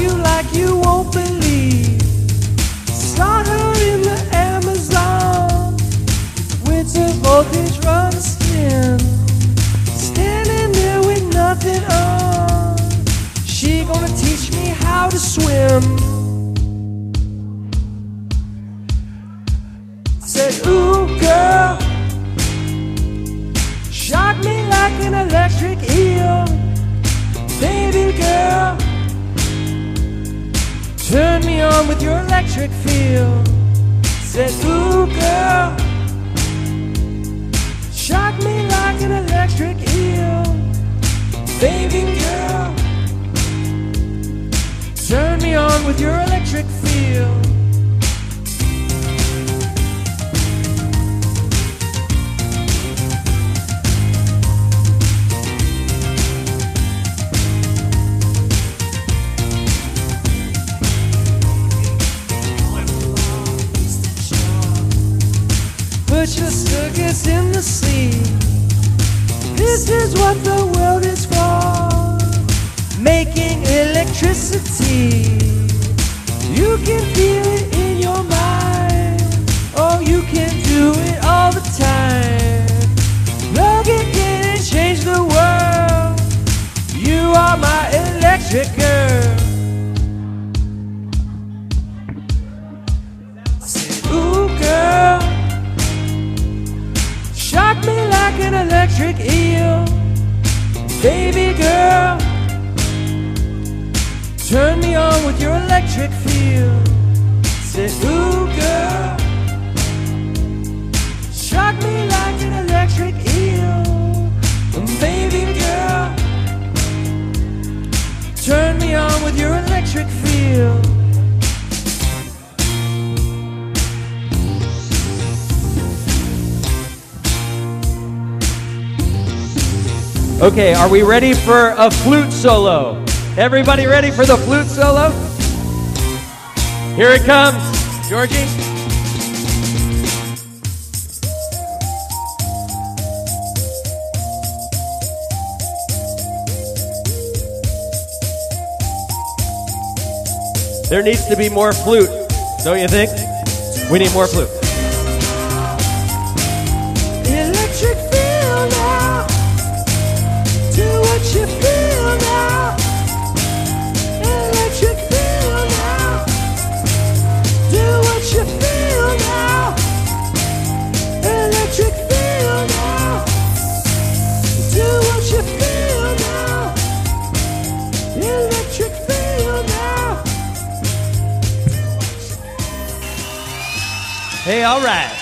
you like you won't believe. Saw her in the Amazon, winter voltage run skin, standing there with nothing on. She gonna teach me how to swim. I said, ooh girl, shock me like an electric eel. Baby girl, turn me on with your electric feel. Said, ooh girl, shock me like an electric eel. Baby girl, turn me on with your electric feel. Put your circus in the sea. This is what the world is for, making electricity. You can feel it in your mind. Oh, you can do it all the time. Plug it in and change the world. You are my electric girl. I said, ooh girl, shock me like an electric eel. Baby girl, turn me on with your electric feel. Said, ooh girl, shock me like an electric eel. Baby girl, turn me on with your electric feel. Okay, are we ready for a flute solo? Everybody ready for the flute solo? Here it comes, Georgie. There needs to be more flute, don't you think? We need more flute. Electric feel now. Do what you feel now. Electric feel now. Do what you feel now. Electric feel now. Do what you feel now. Electric feel now. Hey, all right.